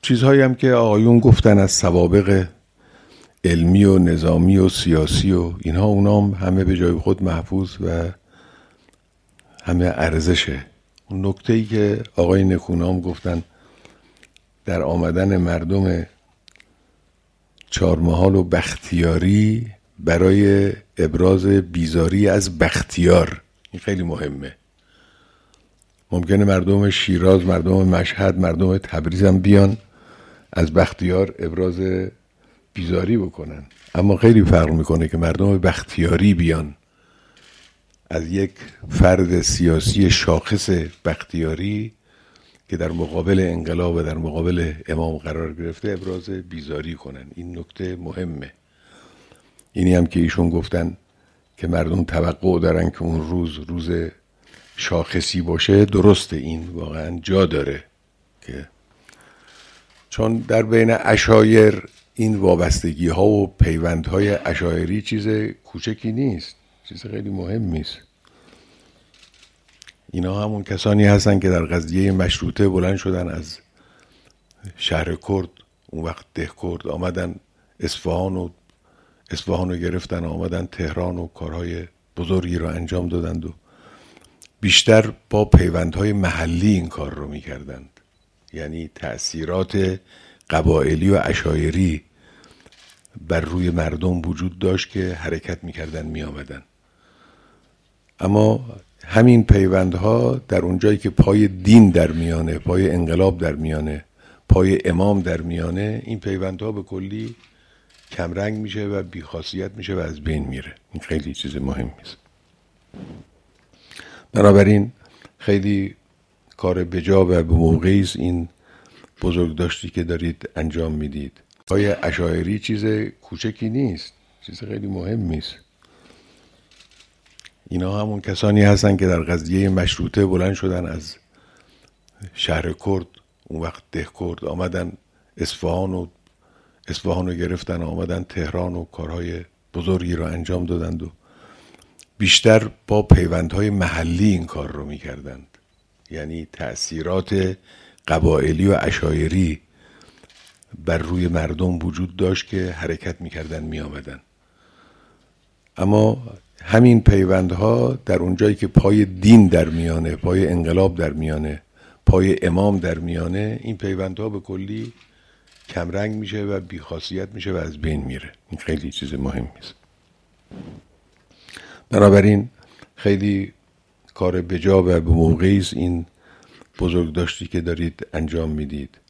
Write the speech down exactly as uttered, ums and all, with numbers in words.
چیزهایی هم که آقایون گفتن از سوابق علمی و نظامی و سیاسی و اینها، اونا هم همه به جای خود محفوظ و همه ارزشه. اون نکته‌ای که آقای نکونام گفتن در آمدن مردم چهارمحال و بختیاری برای ابراز بیزاری از بختیار، این خیلی مهمه. ممکنه مردم شیراز، مردم مشهد، مردم تبریز هم بیان از بختیار ابراز بیزاری بکنن، اما خیلی فرق میکنه که مردم بختیاری بیان از یک فرد سیاسی شاخص بختیاری که در مقابل انقلاب و در مقابل امام قرار گرفته ابراز بیزاری کنن. این نکته مهمه. اینی هم که ایشون گفتن که مردم توقع دارن که اون روز روز شاخصی باشه، درسته، این واقعا جا داره، که چون در بین عشایر این وابستگی ها و پیوند های عشایری چیز کوچکی نیست، چیز خیلی مهمی است. اینا همون کسانی هستن که در قضیه مشروطه بلند شدن از شهر کرد، اون وقت ده کرد، آمدن اصفهان و اصفهان رو گرفتن، آمدن تهران و کارهای بزرگی رو انجام دادند و بیشتر با پیوندهای محلی این کار رو میکردند. یعنی تأثیرات قبایلی و عشایری بر روی مردم وجود داشت که حرکت میکردن میآمدن. اما همین پیوندها در اونجایی که پای دین در میانه، پای انقلاب در میانه، پای امام در میانه، این پیوندها به کلی کمرنگ میشه و بیخاصیت میشه و از بین میره. این خیلی چیز مهمی است. بنابراین خیلی کار بجا و به موقعی است این بزرگداشتی که دارید انجام میدید. پای عشایری چیز کوچکی نیست، چیز خیلی مهمی است. اینا همون کسانی هستن که در قضیه مشروطه بلند شدن از شهر کرد، اون وقت ده کرد، آمدن اصفهان و اصفهان رو گرفتن، آمدن تهران و کارهای بزرگی رو انجام دادند و بیشتر با پیوندهای محلی این کار رو میکردند. یعنی تأثیرات قبایلی و عشایری بر روی مردم وجود داشت که حرکت میکردن میآمدن. اما همین پیوندها در اونجایی که پای دین در میانه، پای انقلاب در میانه، پای امام در میانه، این پیوندها به کلی کمرنگ میشه و بیخاصیت میشه و از بین میره. این خیلی چیز مهمی است. بنابراین خیلی کار بجا و به موقعی است این بزرگداشتی که دارید انجام میدید.